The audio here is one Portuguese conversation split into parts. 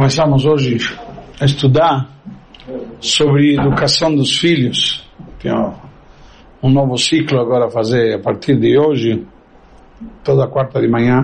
Começamos hoje a estudar sobre educação dos filhos. Tem um novo ciclo agora a fazer a partir de hoje, toda quarta de manhã.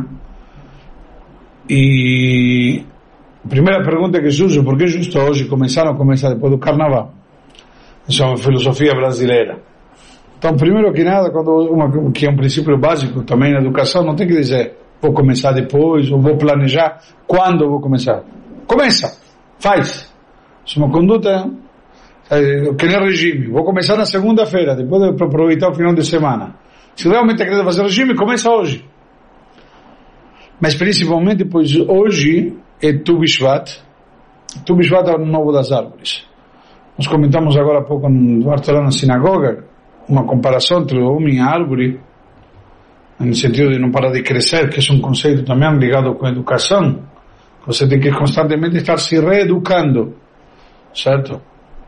E a primeira pergunta que surge: por que justo hoje começar depois do carnaval? Essa é uma filosofia brasileira. Então, primeiro que nada, que é um princípio básico também na educação, não tem que dizer vou começar depois, ou vou planejar quando eu vou começar. Começa, faz. Isso é uma conduta que nem regime. Vou começar na segunda-feira, depois de aproveitar o final de semana. Se realmente quer fazer regime, começa hoje. Mas principalmente, pois hoje é Tu Bishvat. Tu Bishvat é o novo das árvores. Nós comentamos agora há pouco no Artorá na sinagoga uma comparação entre o homem e a árvore, no sentido de não parar de crescer, que é um conceito também ligado com a educação. Você tem que constantemente estar se reeducando, certo?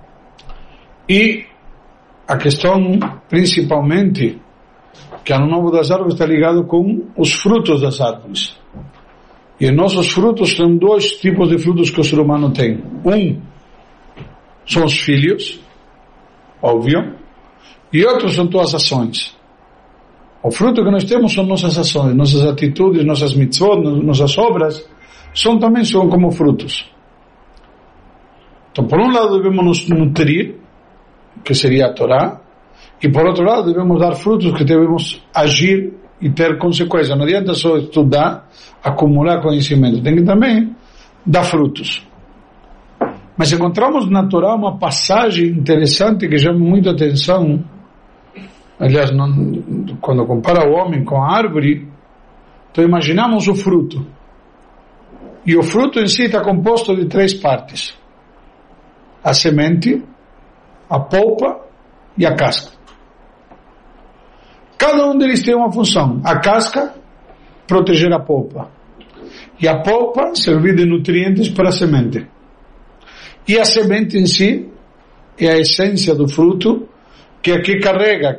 E a questão, principalmente, que ano novo das árvores está ligado com os frutos das árvores. E nossos frutos são dois tipos de frutos que o ser humano tem. Um são os filhos, óbvio, e outros são tuas ações. O fruto que nós temos são nossas ações, nossas atitudes, nossas mitzvot, nossas obras, são como frutos. Então, por um lado, devemos nos nutrir, que seria a Torá, e por outro lado, devemos dar frutos, que devemos agir e ter consequências. Não adianta só estudar, acumular conhecimento, tem que também dar frutos. Mas encontramos na Torá uma passagem interessante que chama muita atenção. Aliás, quando compara o homem com a árvore, então imaginamos o fruto. E o fruto em si está composto de três partes: a semente, a polpa e a casca. Cada um deles tem uma função. A casca, proteger a polpa. E a polpa, servir de nutrientes para a semente. E a semente em si é a essência do fruto, que aqui carrega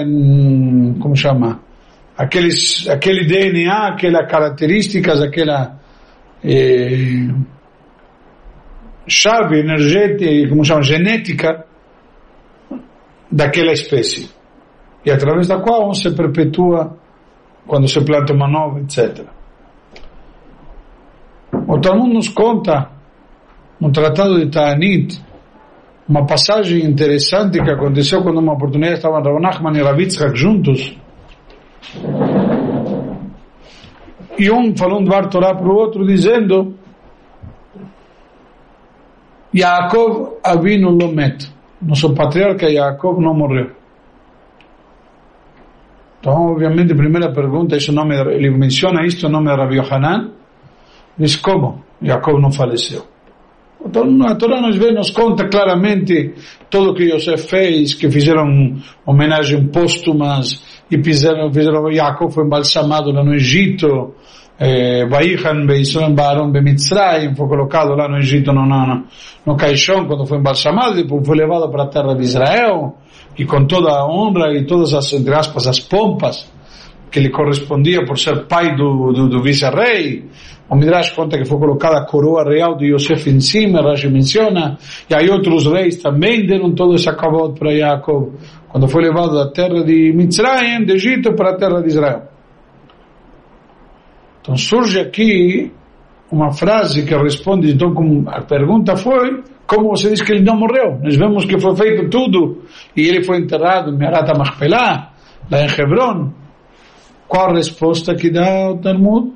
aquele DNA, aquelas características, aquela chave energética, genética daquela espécie, e através da qual se perpetua quando se planta uma nova, etc. O Talmud nos conta, no Tratado de Ta'anit, uma passagem interessante que aconteceu quando uma oportunidade estavam Rav Nachman e Rav Yitzchak juntos, e um falou um Dvar Torá para o outro dizendo: Yaakov Avinu lo met, nosso patriarca Yaakov não morreu. Então, obviamente, a primeira pergunta, ele menciona isto, o nome de Rav Yohanan, diz: como? Yaakov não faleceu. Então, a Torá nos conta claramente tudo o que Yosef fez, que fizeram homenagem póstumas, e fizeram Yaakov foi embalsamado lá no Egito, Vaichan Beison Baron Bemitzrayim, foi colocado lá no Egito no caixão quando foi embalsamado, depois foi levado para a terra de Israel, e com toda a honra e todas as, entre aspas, as pompas que lhe correspondia por ser pai do vice-rei. O Midrash conta que foi colocada a coroa real de Yosef em cima, Rashi menciona, e aí outros reis também deram todo esse acabado para Yaakov, quando foi levado da terra de Mitzrayim, de Egito, para a terra de Israel. Então surge aqui uma frase que responde, então, como a pergunta foi: como você diz que ele não morreu? Nós vemos que foi feito tudo, e ele foi enterrado em Me'arat HaMachpelah, lá em Hebron. Qual a resposta que dá o Talmud?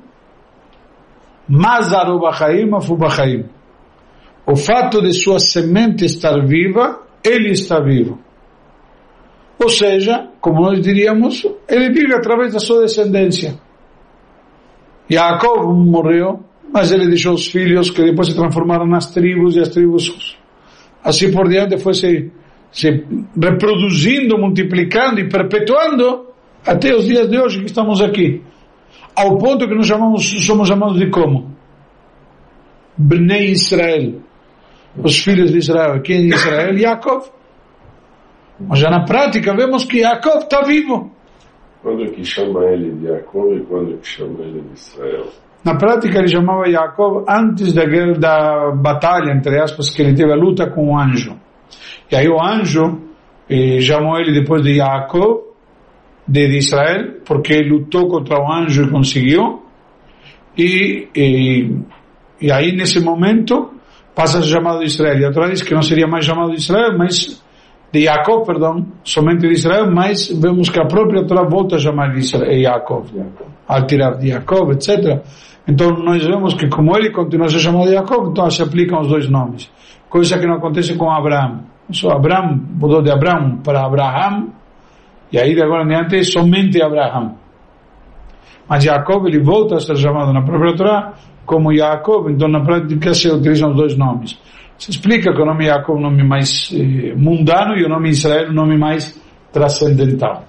Mazaru Bachaim Afu Bachaim. O fato de sua semente estar viva, ele está vivo. Ou seja, como nós diríamos, ele vive através da sua descendência. Yaakov morreu, mas ele deixou os filhos que depois se transformaram nas tribos, e as tribos assim por diante foi se reproduzindo, multiplicando e perpetuando até os dias de hoje que estamos aqui, ao ponto que nós somos chamados de como? Bnei Israel, os filhos de Israel. Quem é Israel? Yaakov. Mas já na prática vemos que Yaakov está vivo. Quando que chama ele de Yaakov e quando que chama ele de Israel? Na prática ele chamava Yaakov antes da batalha, entre aspas, que ele teve a luta com o anjo. E aí o anjo chamou ele depois de Yaakov, de Israel, porque ele lutou contra o anjo e conseguiu. E aí nesse momento passa a ser chamado de Israel. E a Torá diz que não seria mais chamado de Israel, mas de Yaakov, perdão, somente de Israel, mas vemos que a própria Torá volta a chamar de Yaakov, ao tirar de Yaakov, etc. Então nós vemos que como ele continua a ser chamado de Yaakov, então se aplicam os dois nomes, coisa que não acontece com Abraão. Só Abraão mudou de Abraão para Abraham, e aí de agora em diante é somente Abraão. Mas Yaakov ele volta a ser chamado na própria Torá como Yaakov, então na prática se utilizam os dois nomes. Se explica que o nome Yaakov é o nome mais mundano e o nome Israel é o nome mais transcendental.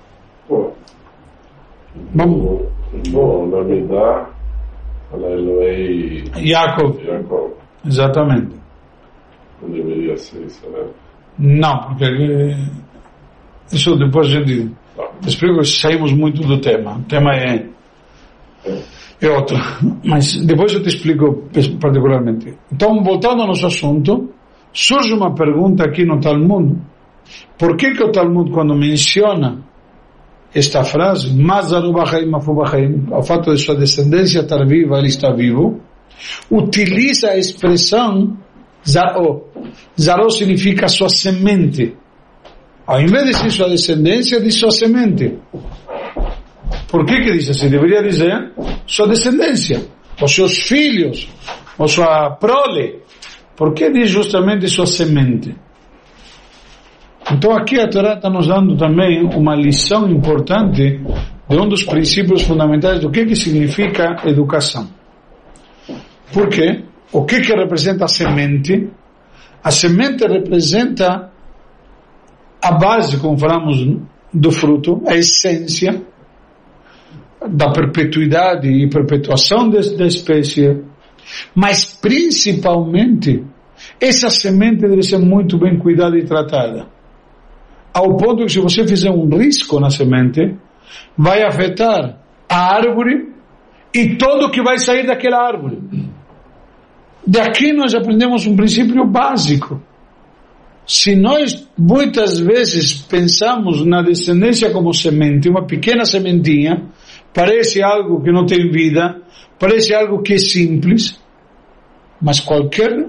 Bom, o nome da Elohei Yaakov. Exatamente. Não deveria ser isso, né? Não, porque isso depois a gente explica que saímos muito do tema. O tema é outro. Mas depois eu te explico particularmente. Então, voltando ao nosso assunto, surge uma pergunta aqui no Talmud. Por que o Talmud, quando menciona esta frase, ao fato de sua descendência estar viva, ele está vivo, utiliza a expressão Zaró. Zaró significa sua semente. Ao invés de dizer sua descendência, diz sua semente. Por que diz assim? Deveria dizer sua descendência, os seus filhos, ou sua prole. Por que diz justamente sua semente? Então aqui a Torá está nos dando também uma lição importante de um dos princípios fundamentais do que significa educação. Por quê? O que representa a semente? A semente representa a base, como falamos, do fruto, a essência da perpetuidade e perpetuação da espécie, mas principalmente essa semente deve ser muito bem cuidada e tratada, ao ponto que se você fizer um risco na semente, vai afetar a árvore e tudo o que vai sair daquela árvore. Daqui nós aprendemos um princípio básico. Se nós muitas vezes pensamos na descendência como semente, uma pequena sementinha, parece algo que não tem vida, parece algo que é simples, mas qualquer,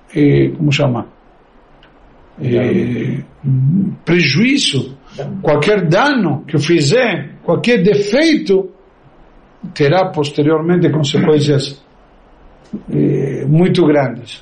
prejuízo, qualquer dano que fizer, qualquer defeito, terá posteriormente consequências muito grandes.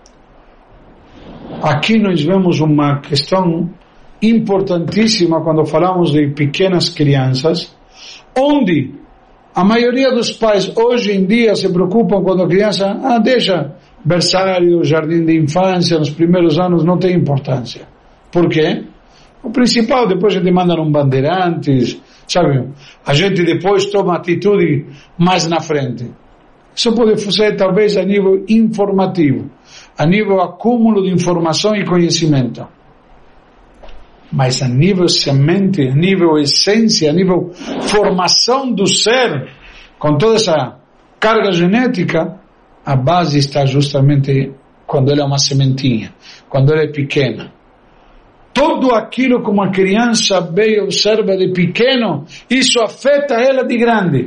Aqui nós vemos uma questão importantíssima quando falamos de pequenas crianças, onde a maioria dos pais hoje em dia se preocupam quando a criança deixa berçário, jardim de infância, nos primeiros anos não tem importância. Por quê? O principal, depois a gente manda um bandeirantes, sabe? A gente depois toma atitude mais na frente. Isso pode ser talvez a nível informativo, a nível acúmulo de informação e conhecimento. Mas a nível semente, a nível essência, a nível formação do ser, com toda essa carga genética, a base está justamente quando ela é uma sementinha, quando ela é pequena. Tudo aquilo que uma criança vê e observa de pequeno, isso afeta ela de grande.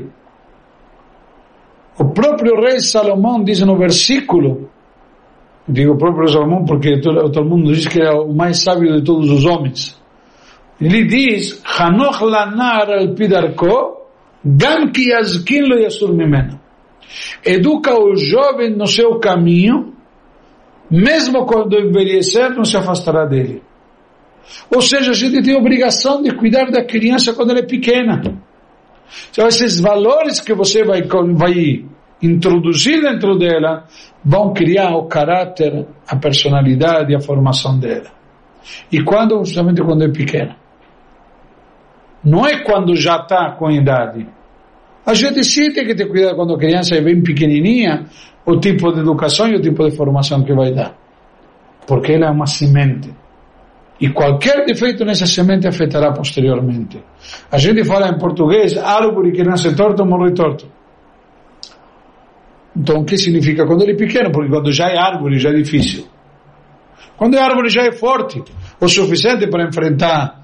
O próprio rei Salomão diz no versículo, digo o próprio Salomão porque todo mundo diz que é o mais sábio de todos os homens. Ele diz, Hanoch lanar al pidarko, gam ki yazkin lo yasur mimena. Educa o jovem no seu caminho, mesmo quando envelhecer, não se afastará dele. Ou seja, a gente tem a obrigação de cuidar da criança quando ela é pequena. Então, esses valores que você vai introduzir dentro dela vão criar o caráter, a personalidade e a formação dela. E quando? Justamente quando é pequena. Não é quando já está com idade. A gente sim tem que ter cuidado quando a criança é bem pequenininha, o tipo de educação e o tipo de formação que vai dar. Porque ela é uma semente. E qualquer defeito nessa semente afetará posteriormente. A gente fala em português, árvore que nasce torto, morre torto. Então, o que significa quando ele é pequeno? Porque quando já é árvore, já é difícil. Quando é árvore, já é forte o suficiente para enfrentar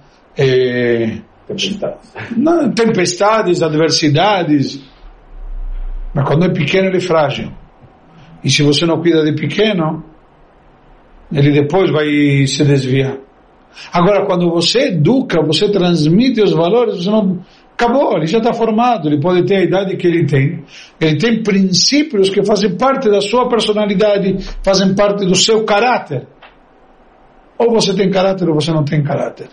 tempestades, adversidades. Mas quando é pequeno, ele é frágil. E se você não cuida de pequeno, ele depois vai se desviar. Agora, quando você educa, você transmite os valores, você não... Acabou, ele já está formado, ele pode ter a idade que ele tem princípios que fazem parte da sua personalidade, fazem parte do seu caráter. Ou você tem caráter ou você não tem caráter.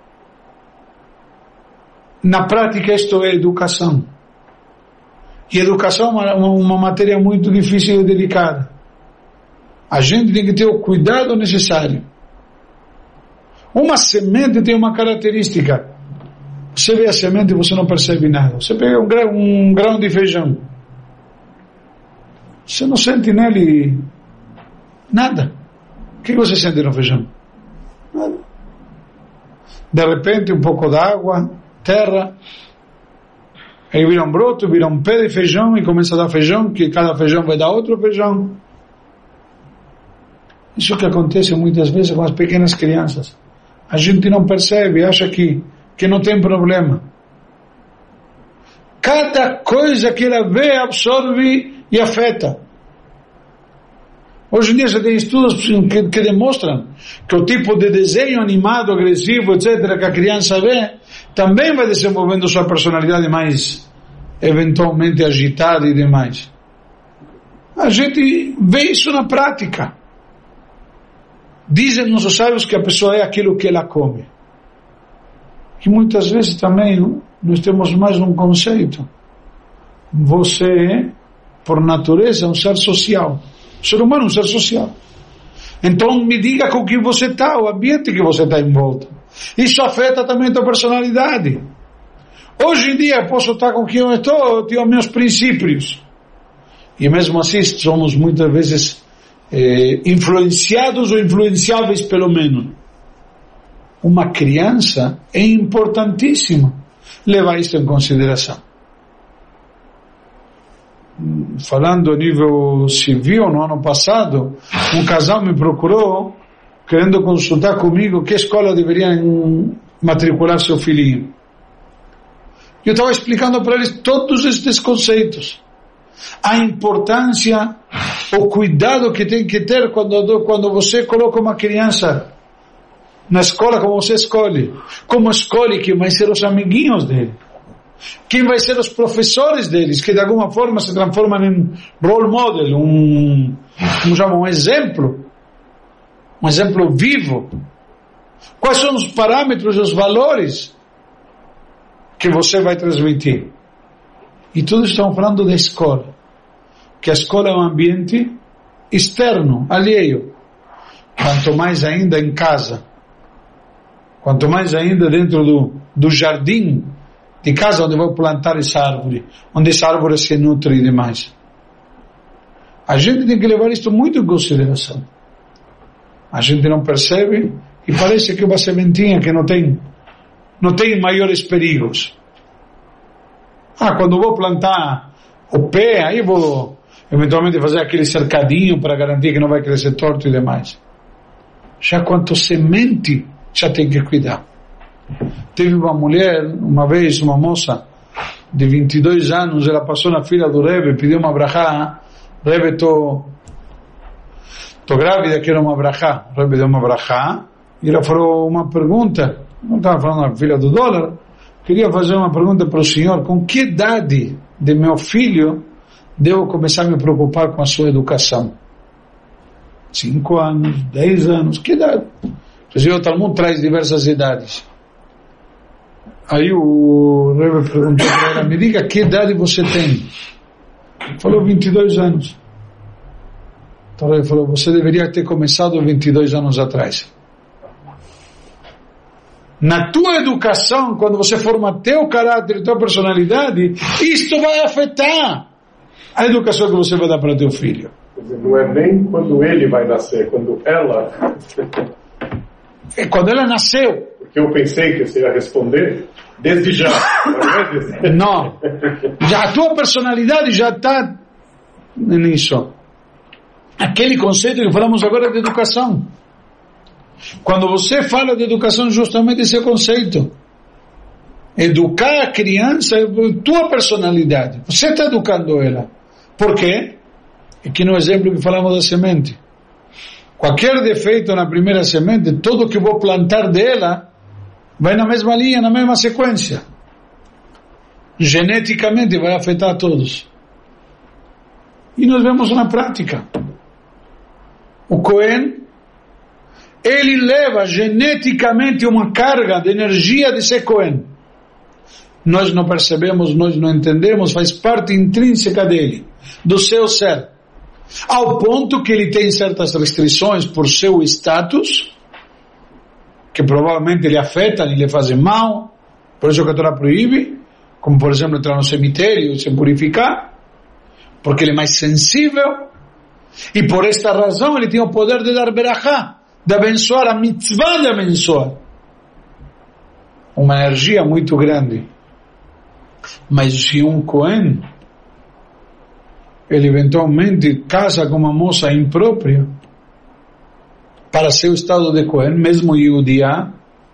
Na prática, isto é educação. E educação é uma matéria muito difícil e delicada. A gente tem que ter o cuidado necessário. Uma semente tem uma característica. Você vê a semente e você não percebe nada. Você pega um grão de feijão. Você não sente nele nada. O que você sente no feijão? Nada. De repente, um pouco d'água, terra, aí vira um broto, vira um pé de feijão e começa a dar feijão, que cada feijão vai dar outro feijão. Isso que acontece muitas vezes com as pequenas crianças. A gente não percebe, acha que não tem problema. Cada coisa que ela vê, absorve e afeta. Hoje em dia você tem estudos que demonstram que o tipo de desenho animado, agressivo, etc., que a criança vê, também vai desenvolvendo sua personalidade mais, eventualmente, agitada e demais. A gente vê isso na prática. Dizem nossos sábios que a pessoa é aquilo que ela come. E muitas vezes também nós temos mais um conceito. Você é, por natureza, um ser social. O ser humano é um ser social. Então me diga com que você está, o ambiente que você está envolto. Isso afeta também a tua personalidade. Hoje em dia eu posso estar com quem eu estou, eu tenho meus princípios. E mesmo assim somos muitas vezes influenciados ou influenciáveis pelo menos. Uma criança é importantíssimo levar isso em consideração. Falando a nível civil, no ano passado, um casal me procurou querendo consultar comigo que escola deveria matricular seu filhinho. Eu estava explicando para eles todos estes conceitos. A importância, o cuidado que tem que ter quando você coloca uma criança na escola, como você escolhe. Como escolhe quem vai ser os amiguinhos dele. Quem vai ser os professores deles, que de alguma forma se transformam em role model, um exemplo vivo. Quais são os parâmetros, os valores que você vai transmitir? E tudo estamos falando da escola, que a escola é um ambiente externo, alheio. Quanto mais ainda em casa, quanto mais ainda dentro do jardim de casa onde vou plantar essa árvore, onde essa árvore se nutre e demais. A gente tem que levar isto muito em consideração. A gente não percebe e parece que é uma sementinha que não tem maiores perigos. Quando vou plantar o pé, aí vou eventualmente fazer aquele cercadinho para garantir que não vai crescer torto e demais. Já quanto semente, já tem que cuidar. Teve uma mulher, uma vez, uma moça de 22 anos, ela passou na fila do Rebbe, pediu uma brachá. Rebbe, tô grávida, quero uma brachá. O Rebbe deu uma brachá e ela falou uma pergunta, não estava falando na fila do dólar, queria fazer uma pergunta para o senhor: com que idade de meu filho devo começar a me preocupar com a sua educação? 5 anos, 10 anos, que idade? O Talmud traz diversas idades. Aí o Rebbe perguntou para ela: me diga, que idade você tem? Falou 22 anos. Então ele falou: você deveria ter começado 22 anos atrás. Na tua educação, quando você forma teu caráter, tua personalidade, isto vai afetar a educação que você vai dar para teu filho. Não é nem quando ele vai nascer, quando ela... É quando ela nasceu. Porque eu pensei que você ia responder desde já. Não. Já a tua personalidade já está nisso. Aquele conceito que falamos agora de educação. Quando você fala de educação, justamente esse conceito. Educar a criança é a tua personalidade. Você está educando ela. Por quê? Aqui no exemplo que falamos da semente. Qualquer defeito na primeira semente, tudo que vou plantar dela vai na mesma linha, na mesma sequência. Geneticamente vai afetar a todos. E nós vemos na prática. O Cohen, ele leva geneticamente uma carga de energia de ser Cohen. Nós não percebemos, nós não entendemos, faz parte intrínseca dele, do seu ser. Ao ponto que ele tem certas restrições por seu status, que provavelmente lhe afetam e lhe fazem mal, por isso que a Torá proíbe, como por exemplo entrar no cemitério e se purificar, porque ele é mais sensível, e por esta razão ele tem o poder de dar berachá, de abençoar, a mitzvah de abençoar. Uma energia muito grande. Mas se um Cohen, ele eventualmente casa com uma moça imprópria, para seu estado de Cohen, mesmo judia,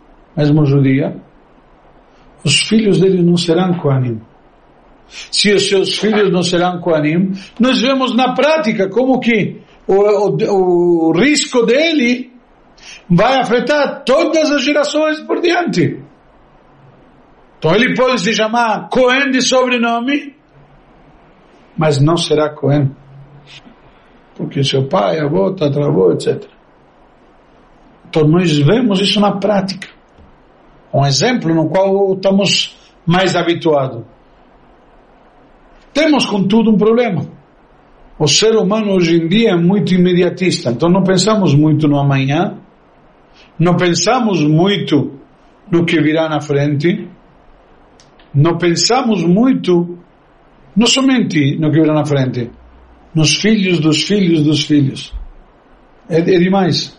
os filhos dele não serão Kohanim. Se os seus filhos não serão Kohanim, nós vemos na prática como que o risco dele vai afetar todas as gerações por diante. Então ele pode se chamar Cohen de sobrenome, mas não será Cohen, porque seu pai, avô, tataravô, etc. Então nós vemos isso na prática. Um exemplo no qual estamos mais habituados. Temos, contudo, um problema. O ser humano hoje em dia é muito imediatista, então não pensamos muito no amanhã, não pensamos muito no que virá na frente, não pensamos muito, não somente no que virá na frente, nos filhos dos filhos dos filhos. É demais.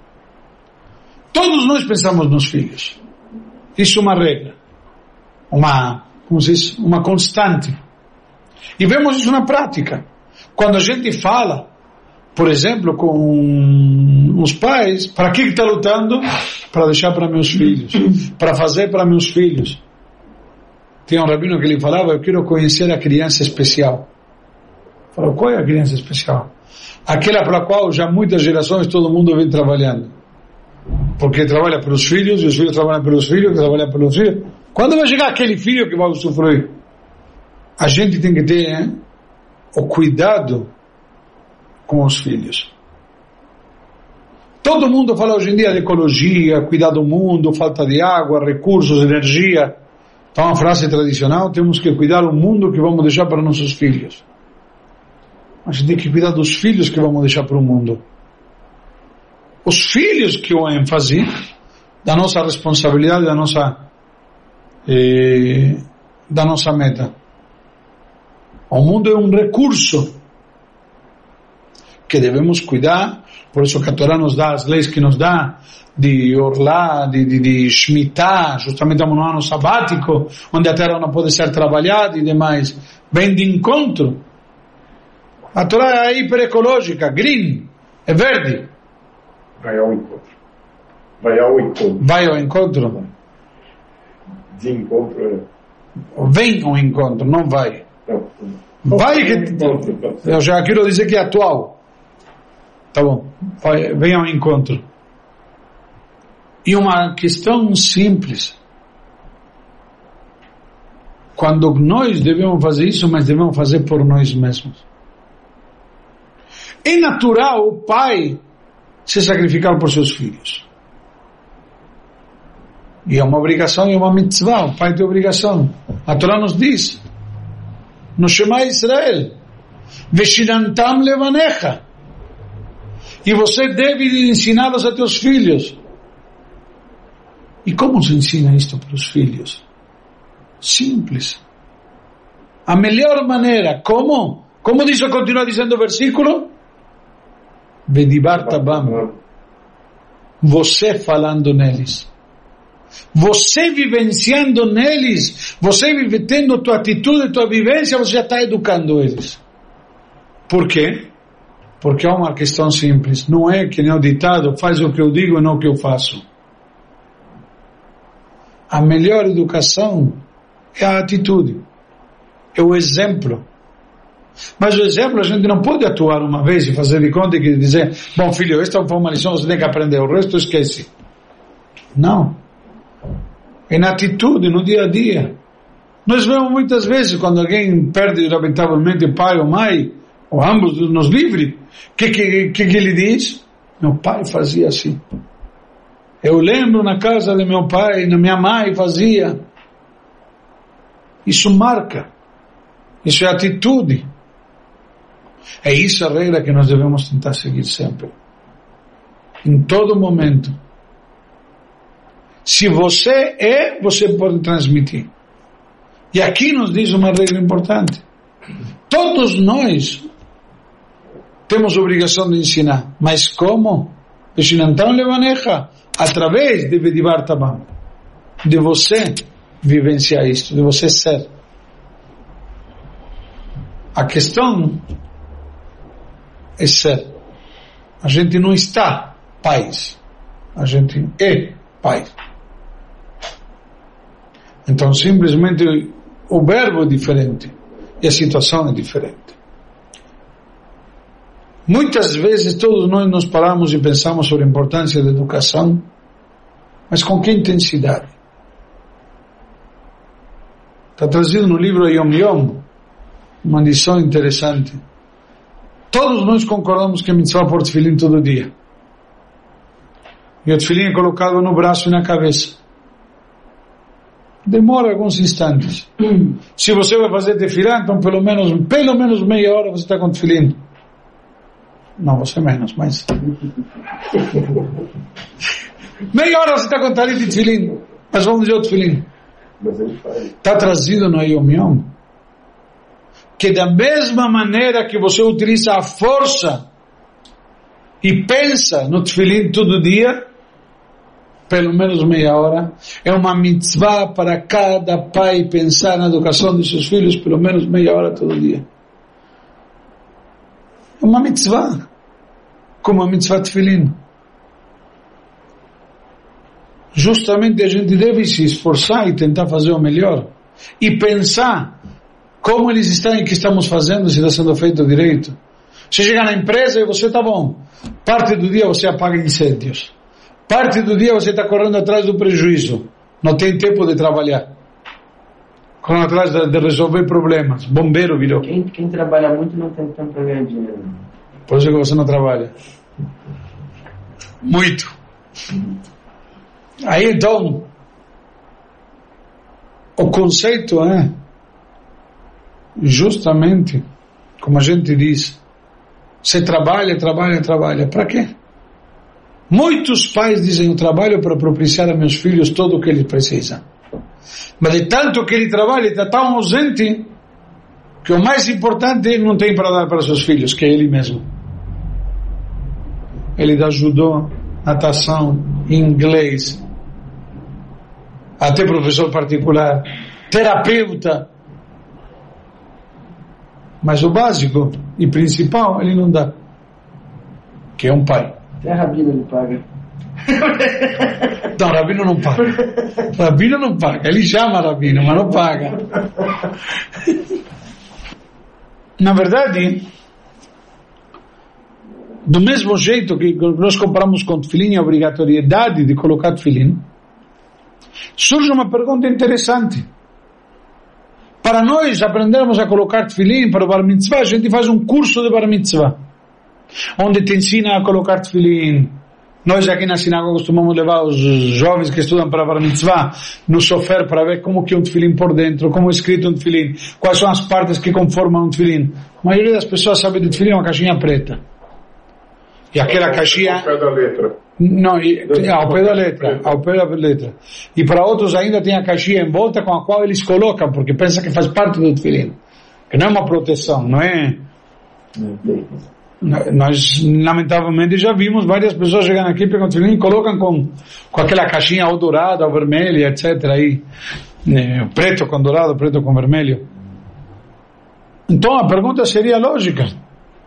Todos nós pensamos nos filhos. Isso é uma regra, uma constante. E vemos isso na prática. Quando a gente fala, por exemplo, com os pais, para que está lutando? Para deixar para meus filhos, para fazer para meus filhos. Tinha um rabino que ele falava, eu quero conhecer a criança especial. Falou, qual é a criança especial? Aquela para a qual já muitas gerações todo mundo vem trabalhando. Porque trabalha pelos filhos, e os filhos trabalham pelos filhos, que trabalham pelos filhos. Quando vai chegar aquele filho que vai usufruir? A gente tem que ter o cuidado com os filhos. Todo mundo fala hoje em dia de ecologia, cuidar do mundo, falta de água, recursos, energia. Então, uma frase tradicional, temos que cuidar do mundo que vamos deixar para nossos filhos. A gente tem que cuidar dos filhos que vamos deixar para o mundo. Os filhos que o ênfase da nossa responsabilidade, da nossa meta. O mundo é um recurso que devemos cuidar, por isso que a Torá nos dá as leis que nos dá, de Orlá, de Shemitah, justamente estamos no ano sabático, onde a terra não pode ser trabalhada e demais, vem de encontro. A Torá é hiperecológica, green, é verde. Vai ao encontro. Vai ao encontro. De encontro é... Vem ao encontro, não vai. Vai que... Eu já quero dizer que é atual. Tá bom. Vem ao encontro. E uma questão simples. Quando nós devemos fazer isso, mas devemos fazer por nós mesmos. É natural o pai se sacrificar por seus filhos. E é uma obrigação e uma mitzvah. O pai tem obrigação. A Torá nos diz, no Shema Israel, Veshinantam levanecha. E você deve ensiná-los a teus filhos. E como se ensina isto para os filhos? Simples. A melhor maneira, como? Como diz, continua dizendo o versículo? Vedibar tabam. Você falando neles. Você vivenciando neles, você tendo tua atitude, tua vivência, você já está educando eles. Por quê? Porque é uma questão simples. Não é que nem o ditado, faz o que eu digo e não o que eu faço. A melhor educação é a atitude, é o exemplo. Mas o exemplo a gente não pode atuar uma vez e fazer de conta e dizer, bom filho, esta foi uma lição, você tem que aprender, o resto esquece. Não. É na atitude, no dia a dia. Nós vemos muitas vezes quando alguém perde lamentavelmente pai ou mãe, ou ambos nos livre, que ele diz? Meu pai fazia assim. Eu lembro na casa de meu pai, na minha mãe fazia. Isso marca. Isso é atitude. É isso a regra que nós devemos tentar seguir sempre. Em todo momento. Se você é, você pode transmitir. E aqui nos diz uma regra importante. Todos nós temos obrigação de ensinar. Mas como? Então levaneja. Através de Vedivar Tabam. De você vivenciar isto. De você ser. A questão é ser. A gente não está pais. A gente é pais. Então simplesmente o verbo é diferente. E a situação é diferente. Muitas vezes todos nós nos paramos e pensamos sobre a importância da educação, mas com que intensidade? Está trazido no livro Yom Yom uma lição interessante. Todos nós concordamos que é mitzvah pôr tefilim todo dia. E o tefilim é colocado no braço e na cabeça. Demora alguns instantes. Se você vai fazer tefilá, então pelo menos meia hora você está com tefilim. Não, você menos, mas... meia hora você está com talit de tefilim. Mas vamos dizer o tefilim. Está trazido no Yom Yom que da mesma maneira que você utiliza a força e pensa no tefilim todo dia, pelo menos meia hora, é uma mitzvah para cada pai pensar na educação de seus filhos pelo menos meia hora todo dia. É uma mitzvah, como a mitzvah tefilim. Justamente a gente deve se esforçar e tentar fazer o melhor e pensar como eles estão e o que estamos fazendo, se está sendo feito direito. Você chega na empresa e você está bom, parte do dia você apaga incêndios, parte do dia você está correndo atrás do prejuízo, não tem tempo de trabalhar, correndo atrás de resolver problemas, bombeiro virou. Quem trabalha muito não tem tempo para ganhar dinheiro. Por isso que você não trabalha muito. Aí então o conceito é justamente como a gente diz, você trabalha, para quê? Muitos pais dizem, eu trabalho para propiciar a meus filhos todo o que eles precisam, mas de tanto que ele trabalha, está tão ausente que o mais importante ele não tem para dar para seus filhos, que é ele mesmo. Ele dá judô, natação, inglês, até professor particular, terapeuta, mas o básico e principal ele não dá, que é um pai. Até Rabino ele paga. Não, Rabino não paga. Rabino não paga, ele chama Rabino, mas não paga. Na verdade, do mesmo jeito que nós comparamos com tefilim, a obrigatoriedade de colocar tefilim, surge uma pergunta interessante. Para nós aprendermos a colocar tefilim para o bar mitzvah, a gente faz um curso de bar mitzvah, onde te ensina a colocar tefilim. Nós aqui na sinagoga costumamos levar os jovens que estudam para bar mitzvah no sofer para ver como que é um tefilim por dentro, como é escrito um tefilim, quais são as partes que conformam um tefilim. A maioria das pessoas sabe de tefilim, é uma caixinha preta. E aquela caixinha... Ao pé da letra. Não, ao pé da letra, ao pé da letra. E para outros ainda tem a caixinha em volta com a qual eles colocam, porque pensam que faz parte do tefilim. Que não é uma proteção, não é... Nós, lamentavelmente, já vimos várias pessoas chegando aqui, pegam o tefilim e colocam com aquela caixinha ou dourada, ou vermelha, etc. Aí, preto com dourado, preto com vermelho. Então a pergunta seria lógica.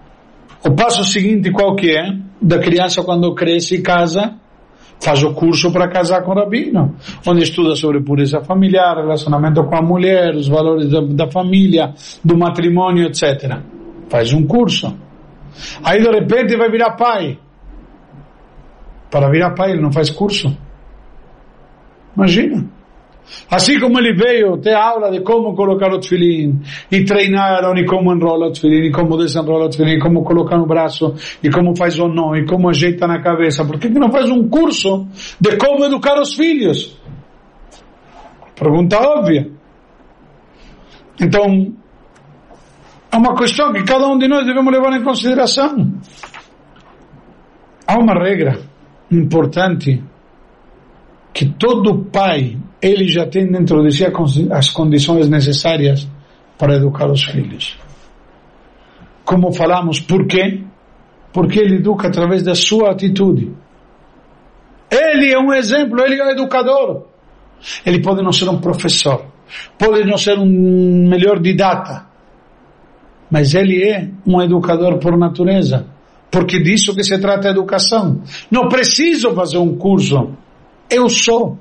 O passo seguinte qual que é? Da criança quando cresce e casa, faz o curso para casar com o rabino, onde estuda sobre pureza familiar, relacionamento com a mulher, os valores da família, do matrimônio, etc. Faz um curso. Aí de repente vai virar pai. Para virar pai ele não faz curso. Imagina. Assim como ele veio ter aula de como colocar o tefilim, e treinaram e como enrola o tefilim, e como desenrola o tefilim, e como colocar no braço, e como faz o nó, e como ajeita na cabeça. Por que não faz um curso de como educar os filhos? Pergunta óbvia. Então, é uma questão que cada um de nós devemos levar em consideração. Há uma regra importante que todo pai, ele já tem dentro de si as condições necessárias para educar os filhos. Como falamos, por quê? Porque ele educa através da sua atitude. Ele é um exemplo, ele é um educador. Ele pode não ser um professor, pode não ser um melhor didata, mas ele é um educador por natureza, porque disso que se trata a educação. Não preciso fazer um curso. Eu sou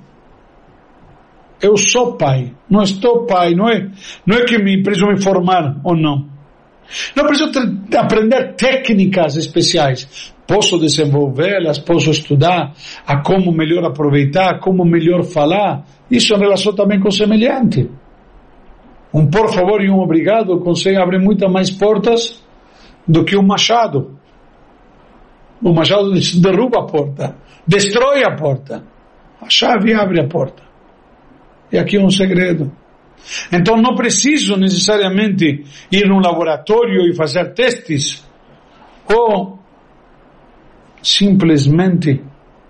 pai, não estou pai, não é que preciso me formar ou não. Não preciso aprender técnicas especiais. Posso desenvolvê-las, posso estudar a como melhor aproveitar, como melhor falar. Isso em relação também com o semelhante. Um por favor e um obrigado consegue abrir muitas mais portas do que um machado. O machado derruba a porta, destrói a porta. A chave abre a porta. E aqui é um segredo. Então não preciso necessariamente ir num laboratório e fazer testes, ou simplesmente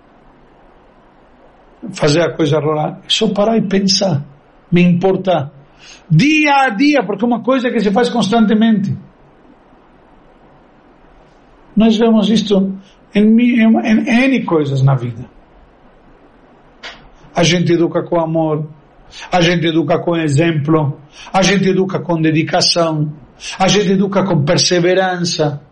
fazer a coisa rolar. É só parar e pensar, me importar, dia a dia, porque é uma coisa que se faz constantemente. Nós vemos isto em N coisas na vida. A gente educa com amor, a gente educa com exemplo, a gente educa com dedicação, a gente educa com perseverança,